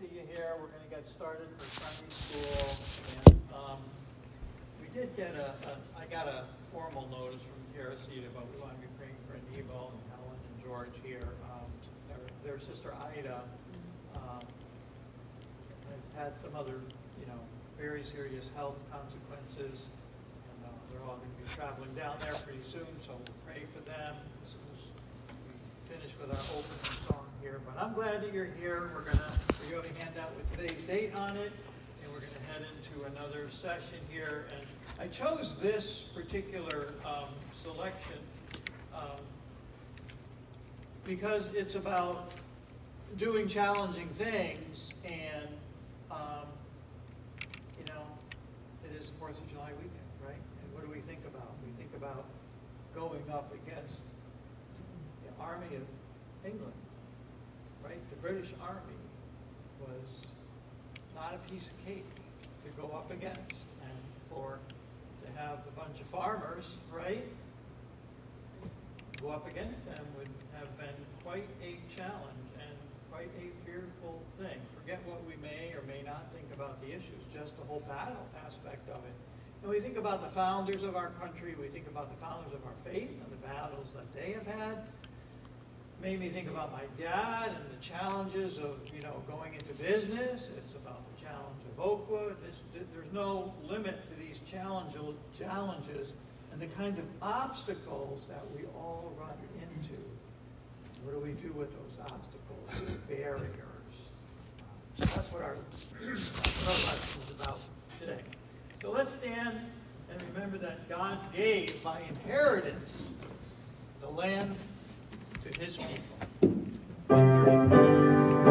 see you here. We're going to get started for Sunday school. And we did get I got a formal notice from Teresita, but we want to be praying for Anibal and Helen and George here. Their sister Ida has had some other, very serious health consequences. And they're all going to be traveling down there pretty soon, so we'll pray for them as soon as we finish with our opening song here. But I'm glad that you're here. We're going to have a handout with today's date on it, and we're going to head into another session here. And I chose this particular selection because it's about doing challenging things, and it is the 4th of July weekend, right? And what do we think about? We think about going up against the Army of England, right? The British Army was not a piece of cake to go up against, and to have a bunch of farmers, right, go up against them would have been quite a challenge and quite a fearful thing. Forget what we may or may not think about the issues, just the whole battle aspect of it. And we think about the founders of our country, we think about the founders of our faith and the battles that they have had. Made me think about my dad and the challenges of, going into business. It's about the challenge of Oakwood. There's no limit to these challenges and the kinds of obstacles that we all run into. What do we do with those obstacles, barriers? That's what our lesson is about today. So let's stand and remember that God gave by inheritance the land to his people. 133.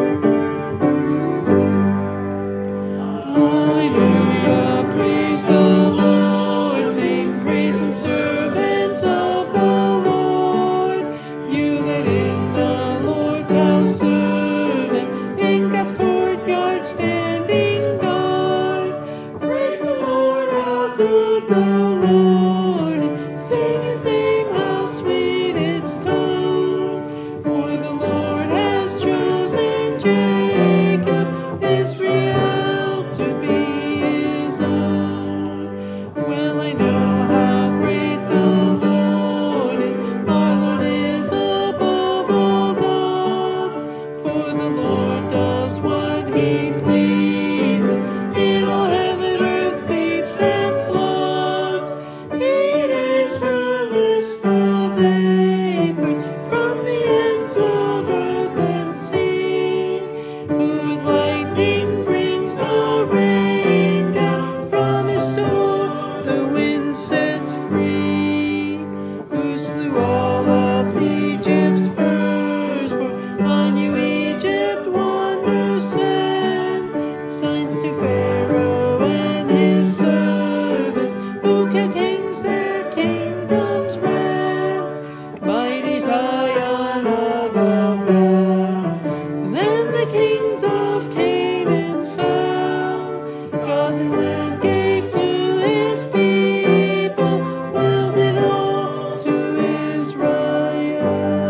Hallelujah, praise the Lord, sing praise him, servants of the Lord. You that in the Lord's house serve him, in God's courtyard standing guard. Praise the Lord, how good the Lord is. Sing his name, how sweet its tone. For the Lord has chosen Jacob, Israel, to be his own. Well, I know how great the Lord is. Our Lord is above all gods. For the Lord does what he pleases in all heaven, earth, deeps, and floods. It is who lifts the vapor from the ends of earth and sea, who with lightning brings the rain down from his store, the wind sets free, who slew all of Egypt's firstborn. On you, Egypt, wonders send, signs to Pharaoh and his servants, who kill kings, their kingdoms rend. Mighty Zion above men. Then the kings of Canaan fell. God the land gave to his people, willed it all to Israel.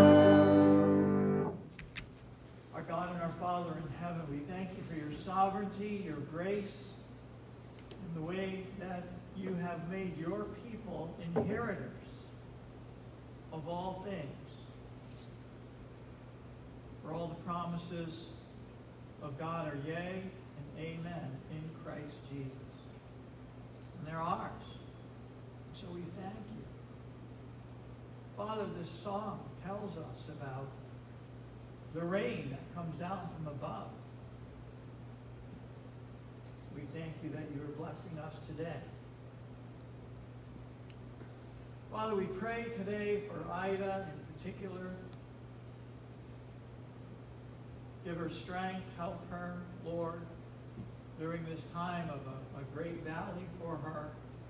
Our God and our Father in heaven, we thank you for your sovereignty, your grace, and the way that you have made your people inheritors of all things. For all the promises of God are yea and amen in Christ Jesus. And they're ours. So we thank you. Father, this song tells us about the rain that comes down from above. We thank you that you are blessing us today. Father, we pray today for Ida in particular. Give her strength, help her, Lord, during this time of a great valley for her.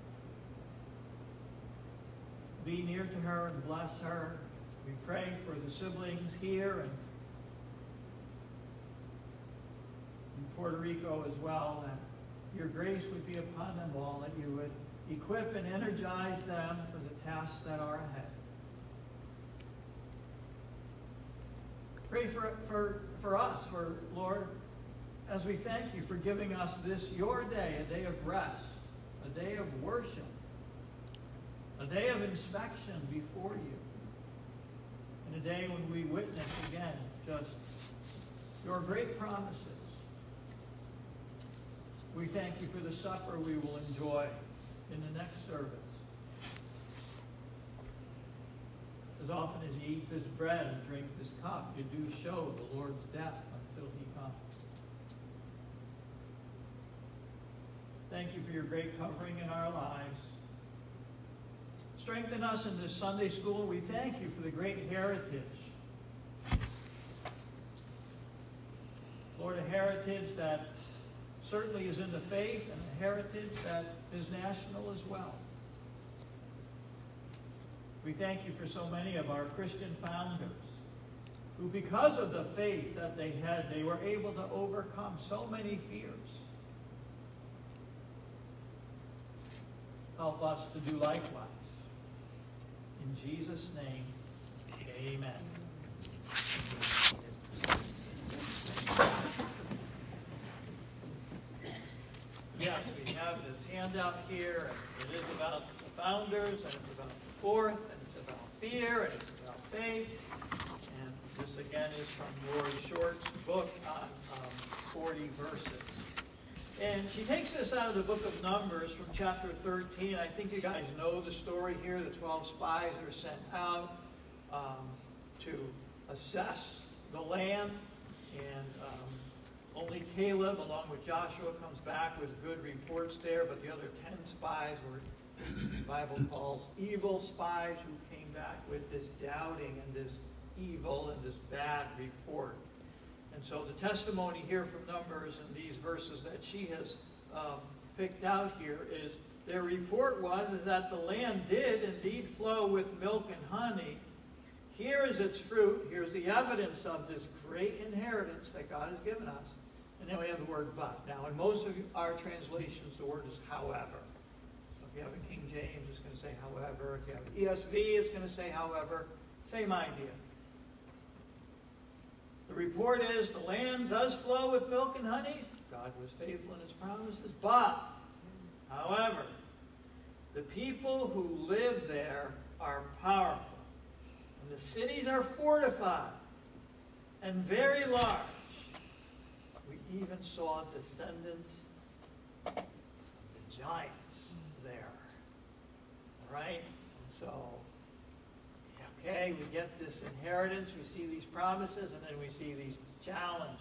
Be near to her and bless her. We pray for the siblings here and in Puerto Rico as well, that your grace would be upon them all, that you would equip and energize them for the tasks that are ahead. Pray for us, for Lord, as we thank you for giving us this, your day, a day of rest, a day of worship, a day of inspection before you, and a day when we witness again just your great promises. We thank you for the supper we will enjoy in the next service. As often as you eat this bread and drink this cup, you do show the Lord's death until he comes. Thank you for your great covering in our lives. Strengthen us in this Sunday school. We thank you for the great heritage. Lord, a heritage that certainly is in the faith and a heritage that is national as well. We thank you for so many of our Christian founders who, because of the faith that they had, they were able to overcome so many fears. Help us to do likewise. In Jesus' name, amen. Yes, we have this handout here. It is about the founders, and it's about the fourth, and it's about fear, and it's about faith. And this again is from Lori Short's book on 40 verses. And she takes this out of the book of Numbers from chapter 13. I think you guys know the story here. The 12 spies are sent out to assess the land. And only Caleb, along with Joshua, comes back with good reports there. But the other 10 spies were, the Bible calls, evil spies who came back with this doubting and this evil and this bad report. And so the testimony here from Numbers and these verses that she has picked out here is their report is that the land did indeed flow with milk and honey. Here is its fruit. Here's the evidence of this great inheritance that God has given us. And then we have the word but. Now, in most of our translations, the word is however. So if you have a King James, it's going to say however. If you have an ESV, it's going to say however. Same idea. The report is the land does flow with milk and honey. God was faithful in his promises. But, however, the people who live there are powerful. And the cities are fortified and very large. We even saw descendants of the giants there. All right? So, okay, we get this inheritance, we see these promises, and then we see these challenges.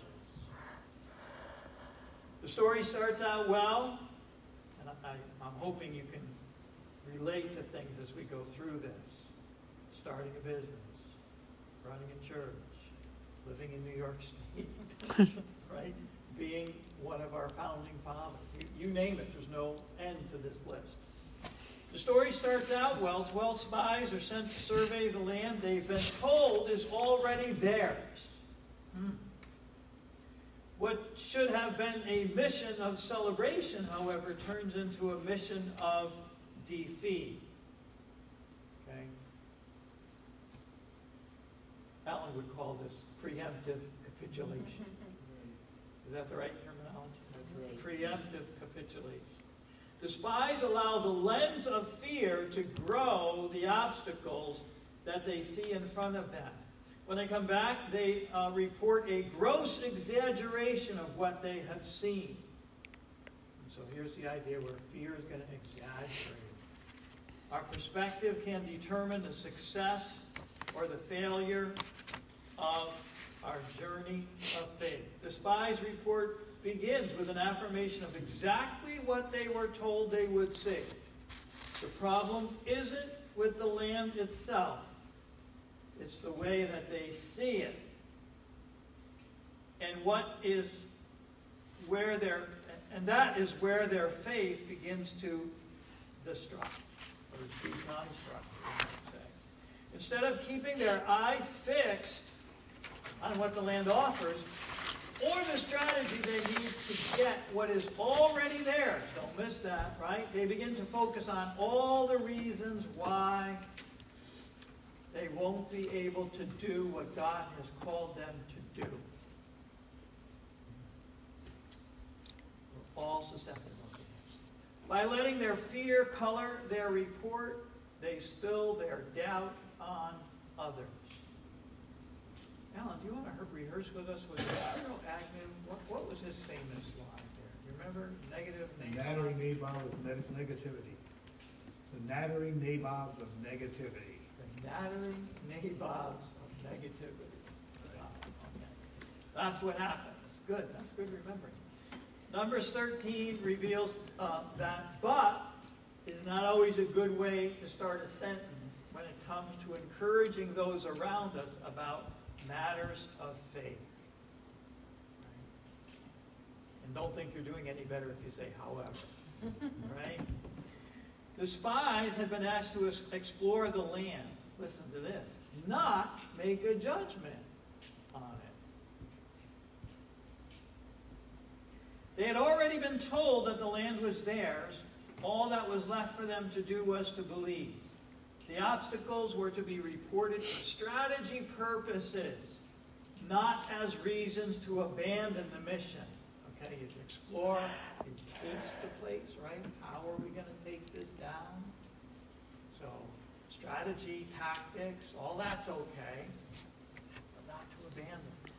The story starts out well, and I'm hoping you can relate to things as we go through this. Starting a business, running a church, living in New York State, right? Being one of our founding fathers. You name it, there's no end to this list. The story starts out well. 12 spies are sent to survey the land they've been told is already theirs. What should have been a mission of celebration, however, turns into a mission of defeat. Okay? Alan would call this preemptive capitulation. Is that the right terminology? Preemptive capitulation. The spies allow the lens of fear to grow the obstacles that they see in front of them. When they come back, they report a gross exaggeration of what they have seen. And so here's the idea where fear is going to exaggerate. Our perspective can determine the success or the failure of our journey of faith. The spies' report begins with an affirmation of exactly what they were told they would see. The problem isn't with the land itself. It's the way that they see it. And that is where their faith begins to destruct, or deconstruct, you might say. Instead of keeping their eyes fixed on what the land offers, or the strategy they need to get what is already theirs. Don't miss that, right? They begin to focus on all the reasons why they won't be able to do what God has called them to do. susceptible to him. By letting their fear color their report, they spill their doubt on others. Alan, do you want to rehearse with us with Cyril Agnew? What was his famous line there? You remember? Negative, The nattering nabob of negativity. The nattering nabobs of negativity. The nattering nabobs of negativity. Okay. That's what happens. Good. That's good remembering. Numbers 13 reveals that but is not always a good way to start a sentence when it comes to encouraging those around us about matters of faith. Right? And don't think you're doing any better if you say however. Right? The spies had been asked to explore the land. Listen to this. Not make a judgment on it. They had already been told that the land was theirs. All that was left for them to do was to believe. The obstacles were to be reported for strategy purposes, not as reasons to abandon the mission. Okay, you explore, you taste the place, right? How are we going to take this down? So, strategy, tactics, all that's okay, but not to abandon.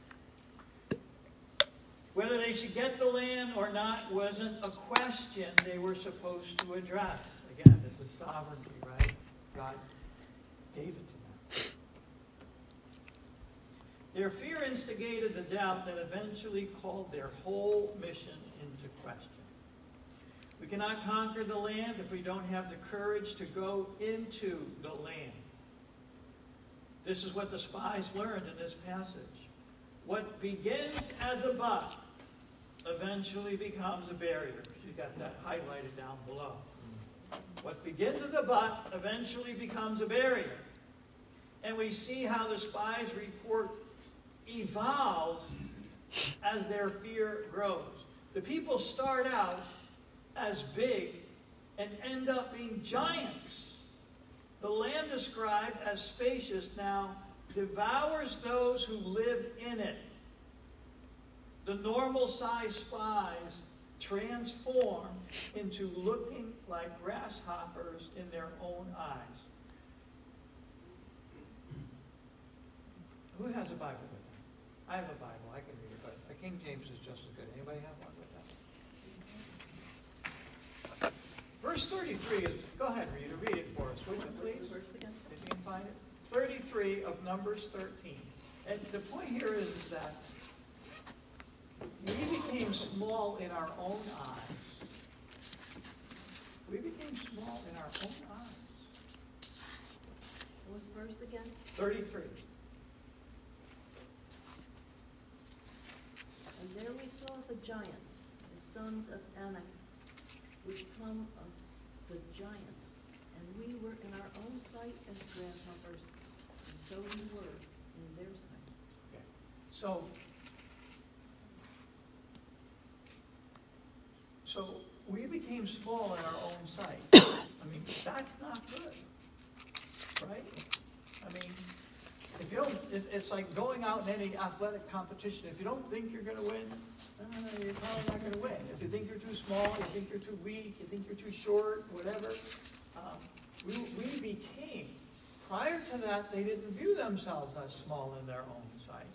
Whether they should get the land or not wasn't a question they were supposed to address. Again, this is sovereignty, right? God gave it to them. Their fear instigated the doubt that eventually called their whole mission into question. We cannot conquer the land if we don't have the courage to go into the land. This is what the spies learned in this passage. What begins as a but eventually becomes a barrier. You got that highlighted down below. What begins as a but eventually becomes a barrier. And we see how the spies' report evolves as their fear grows. The people start out as big and end up being giants. The land described as spacious now devours those who live in it. The normal-sized spies transform into looking like grasshoppers in their own eyes. Who has a Bible with them? I have a Bible. I can read it, but the King James is just as good. Anybody have one with them? Verse 33 is, go ahead, Rita, read it for us, would you please? If you can find it. 33 of Numbers 13. And the point here is that we became small in our own eyes. We became small in our own eyes. What was the verse again? 33. And there we saw the giants, the sons of Anak, which come of the giants. And we were in our own sight as grasshoppers, and so we were in their sight. Okay. So we became small in our own sight. I mean, that's not good, right? I mean, if you don't, it's like going out in any athletic competition. If you don't think you're going to win, you're probably not going to win. If you think you're too small, you think you're too weak, you think you're too short, whatever. We became. Prior to that, they didn't view themselves as small in their own sight.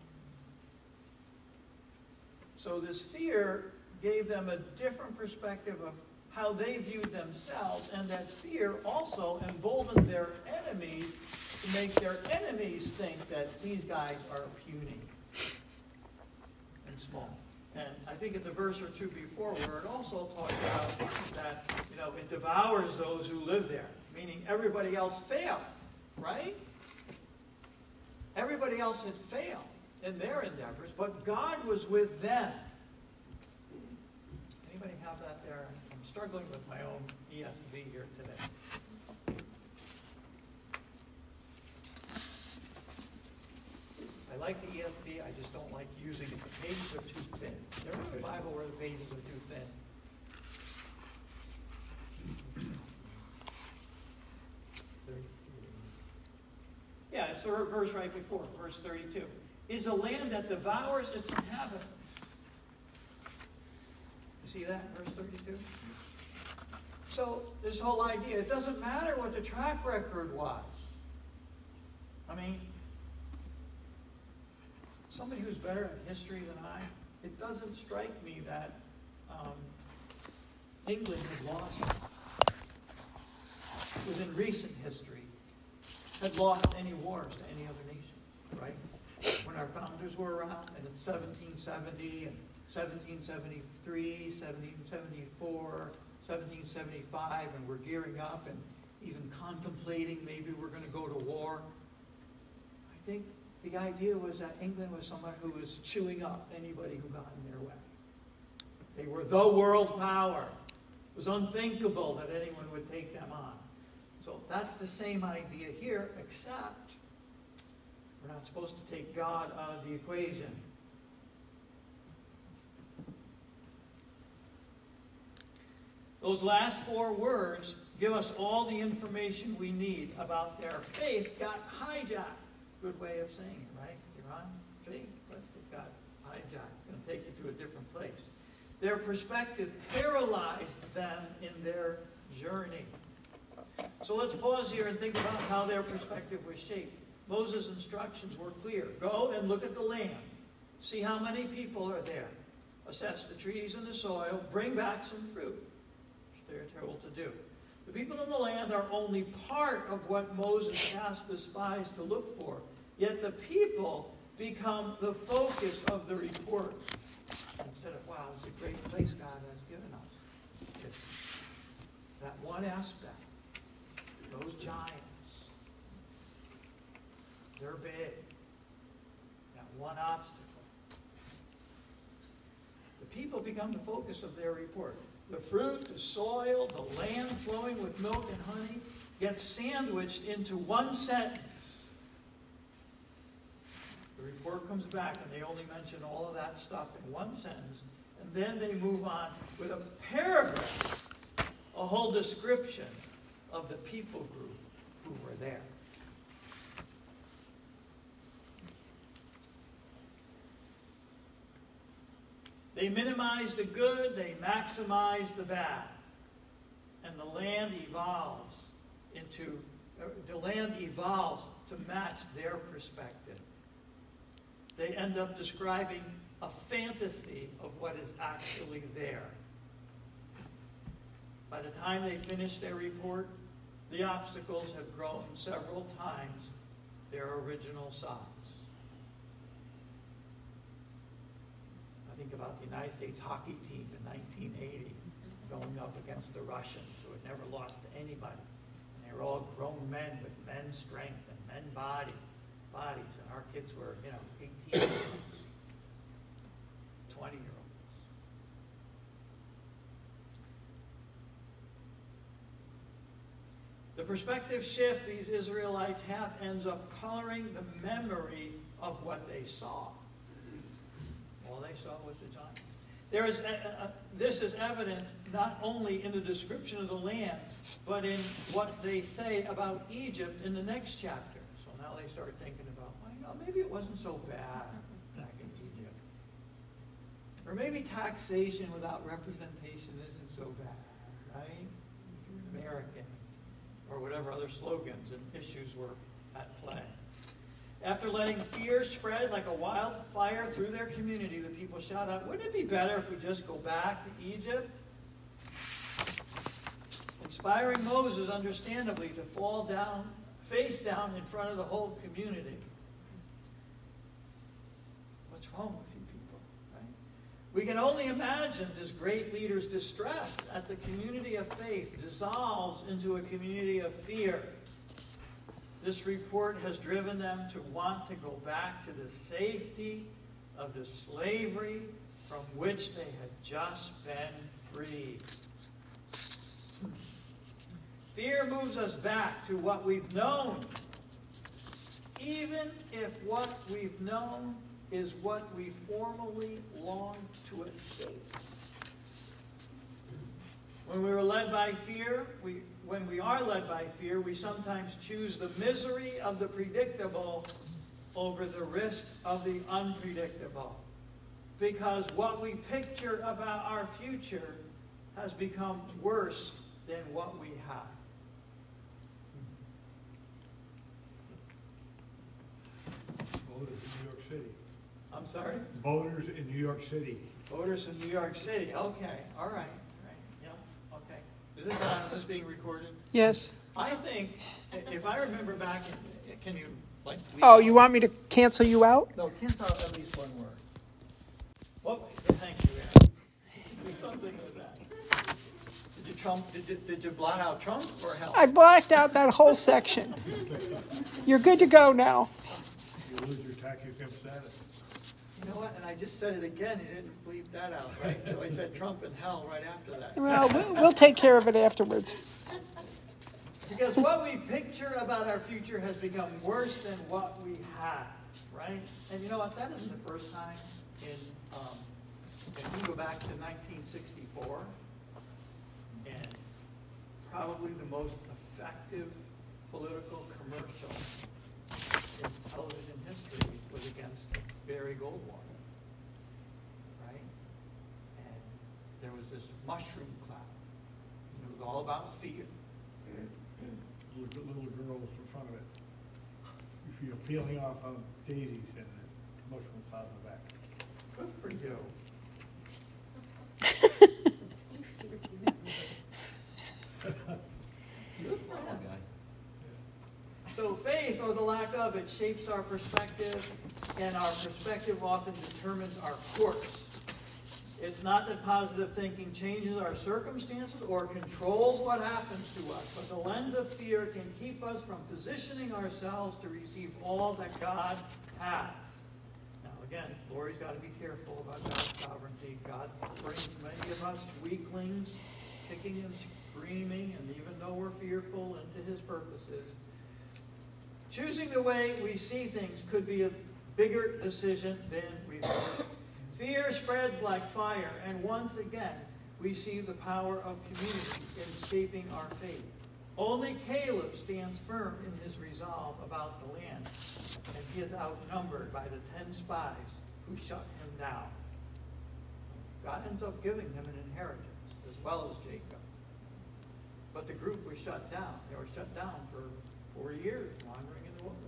So this fear gave them a different perspective of how they viewed themselves, and that fear also emboldened their enemies to make their enemies think that these guys are puny and small. And I think it's a verse or two before where it also talks about that, it devours those who live there, meaning everybody else failed, right? Everybody else had failed in their endeavors, but God was with them. Anybody have that there? I'm struggling with my own ESV here today. I like the ESV, I just don't like using it. The pages are too thin. There is a Bible where the pages are too thin. Yeah, it's the verse right before, verse 32. Is a land that devours its inhabitants. You see that in verse 32? So this whole idea, it doesn't matter what the track record was. I mean, somebody who's better at history than I, it doesn't strike me that England had lost, within recent history, had lost any wars to any other nation, right? When our founders were around, and in 1770, and 1773, 1774, 1775, and we're gearing up and even contemplating maybe we're going to go to war. I think the idea was that England was someone who was chewing up anybody who got in their way. They were the world power. It was unthinkable that anyone would take them on. So that's the same idea here, except we're not supposed to take God out of the equation. Those last four words give us all the information we need about their faith got hijacked. Good way of saying it, right? You're on faith, but it got hijacked. It's going to take you to a different place. Their perspective paralyzed them in their journey. So let's pause here and think about how their perspective was shaped. Moses' instructions were clear. Go and look at the land. See how many people are there. Assess the trees and the soil. Bring back some fruit, which they're told to do. The people in the land are only part of what Moses asked the spies to look for. Yet the people become the focus of the report. Instead of, wow, it's a great place God has given us. It's that one aspect. Those giants. They're big. That one obstacle. The people become the focus of their report. The fruit, the soil, the land flowing with milk and honey gets sandwiched into one sentence. The report comes back and they only mention all of that stuff in one sentence. And then they move on with a paragraph, a whole description of the people group who were there. They minimize the good, they maximize the bad. And the land evolves to match their perspective. They end up describing a fantasy of what is actually there. By the time they finish their report, the obstacles have grown several times their original size. I think about the United States hockey team in 1980 going up against the Russians, who had never lost to anybody. And they were all grown men with men's strength and men's bodies. And our kids were, 18-year-olds, 20-year-olds. The perspective shift these Israelites have ends up coloring the memory of what they saw. All they saw was the giants. This is evidence not only in the description of the land, but in what they say about Egypt in the next chapter. So now they start thinking about, well, maybe it wasn't so bad back in Egypt. Or maybe taxation without representation isn't so bad, right? If you're an American. Or whatever other slogans and issues were at play. After letting fear spread like a wildfire through their community, the people shout out, wouldn't it be better if we just go back to Egypt? Inspiring Moses, understandably, to fall down, face down in front of the whole community. What's wrong with you people? Right? We can only imagine this great leader's distress as the community of faith dissolves into a community of fear. This report has driven them to want to go back to the safety of the slavery from which they had just been freed. Fear moves us back to what we've known, even if what we've known is what we formerly longed to escape. When we are led by fear, we sometimes choose the misery of the predictable over the risk of the unpredictable. because what we picture about our future has become worse than what we have. Voters in New York City. I'm sorry? Voters in New York City. Voters in New York City. Okay, all right. Yeah, okay. Is this on? Is this being recorded? Yes. I think, if I remember back, can you, like... Oh, you want me to cancel you out? No, cancel out at least one word. Well, thank you, Aaron. Do something with that. Did you blot out Trump or help? I blacked out that whole section. You're good to go now. You lose your tax exempt status. You know what? And I just said it again. You didn't bleep that out, right? So I said Trump and hell right after that. Well, we'll take care of it afterwards. Because what we picture about our future has become worse than what we have, right? And you know what? That isn't the first time if you go back to 1964, and probably the most effective political commercial in television history was against Barry Goldwater, right? And there was this mushroom cloud. And it was all about fear. Little girls in front of it. If you're peeling off on daisies and the mushroom cloud in the back. Good for you. So faith, or the lack of it, shapes our perspective, and our perspective often determines our course. It's not that positive thinking changes our circumstances or controls what happens to us, but the lens of fear can keep us from positioning ourselves to receive all that God has. Now again, Lori's got to be careful about God's sovereignty. God brings many of us weaklings, kicking and screaming, and even though we're fearful, into his purposes. Choosing the way we see things could be a bigger decision than we've heard. Fear spreads like fire, and once again, we see the power of community in shaping our faith. Only Caleb stands firm in his resolve about the land, and he is outnumbered by the 10 spies who shut him down. God ends up giving him an inheritance, as well as Jacob. But the group was shut down. They were shut down for 4 years, wandering in the wilderness.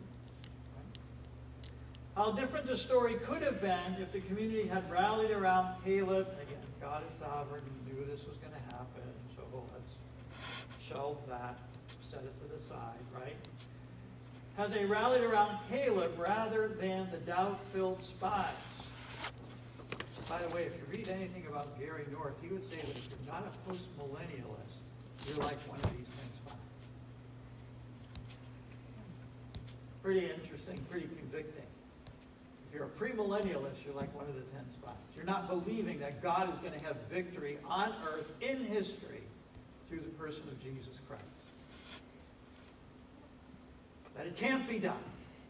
How different the story could have been if the community had rallied around Caleb. Again, God is sovereign. He knew this was going to happen, so let's shelve that, set it to the side, right? Has they rallied around Caleb rather than the doubt-filled spies? By the way, if you read anything about Gary North, he would say that if you're not a post-millennialist, you're like one of these 10 spies. Pretty interesting, pretty convicting. If you're a premillennialist, you're like one of the 10 spies. You're not believing that God is going to have victory on earth in history through the person of Jesus Christ. That it can't be done.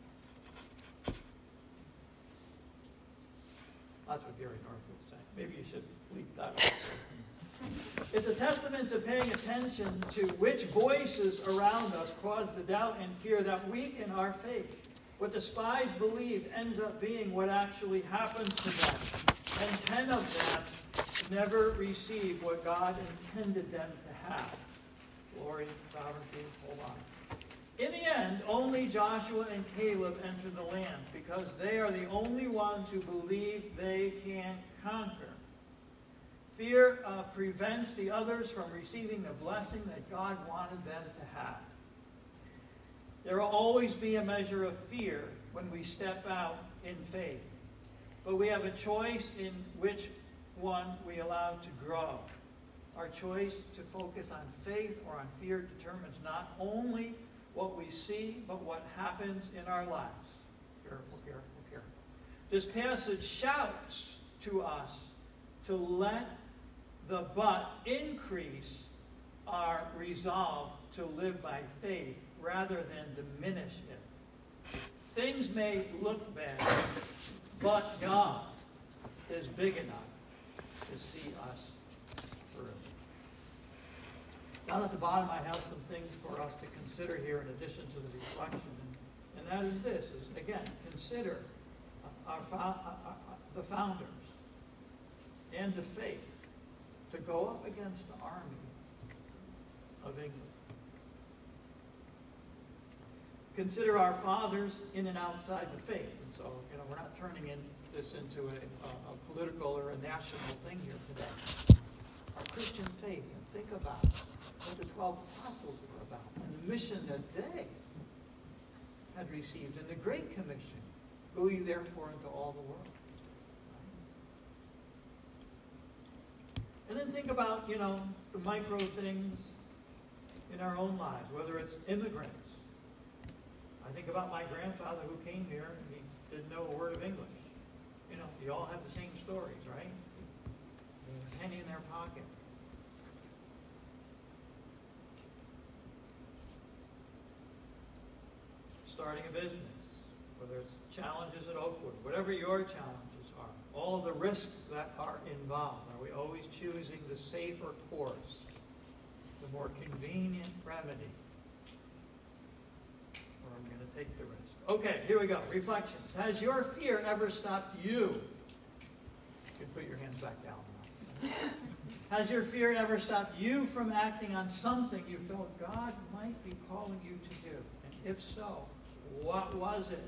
That's what Gary North was saying. Maybe you should bleep that out. It's a testament to paying attention to which voices around us cause the doubt and fear that weaken our faith. What the spies believed ends up being what actually happens to them. And 10 of them never received what God intended them to have. Glory, sovereignty, hold on. In the end, only Joshua and Caleb enter the land because they are the only ones who believe they can conquer. Fear prevents the others from receiving the blessing that God wanted them to have. There will always be a measure of fear when we step out in faith. But we have a choice in which one we allow to grow. Our choice to focus on faith or on fear determines not only what we see, but what happens in our lives. Careful, careful, careful. This passage shouts to us to let the but increase our resolve to live by faith rather than diminish it. Things may look bad, but God is big enough to see us through. Down at the bottom, I have some things for us to consider here in addition to the reflection. And that is this, is again, consider the founders. and the faith to go up against the army of England. Consider our fathers in and outside the faith. And so, we're not turning this into a political or a national thing here today. Our Christian faith, and think about what the 12 apostles were about and the mission that they had received in the Great Commission. Go ye therefore into all the world. And then think about, the micro things in our own lives, whether it's immigrants. I think about my grandfather who came here and he didn't know a word of English. We all have the same stories, right? A penny in their pocket. Starting a business, whether it's challenges at Oakwood, whatever your challenges are, all of the risks that are involved. Are we always choosing the safer course, the more convenient remedy? Or I'm going to take the risk. Okay, here we go. Reflections. Has your fear ever stopped you? You can put your hands back down now. Has your fear ever stopped you from acting on something you felt God might be calling you to do? And if so, what was it?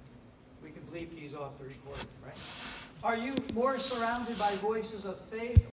We can bleep these off the recording, right? Are you more surrounded by voices of faith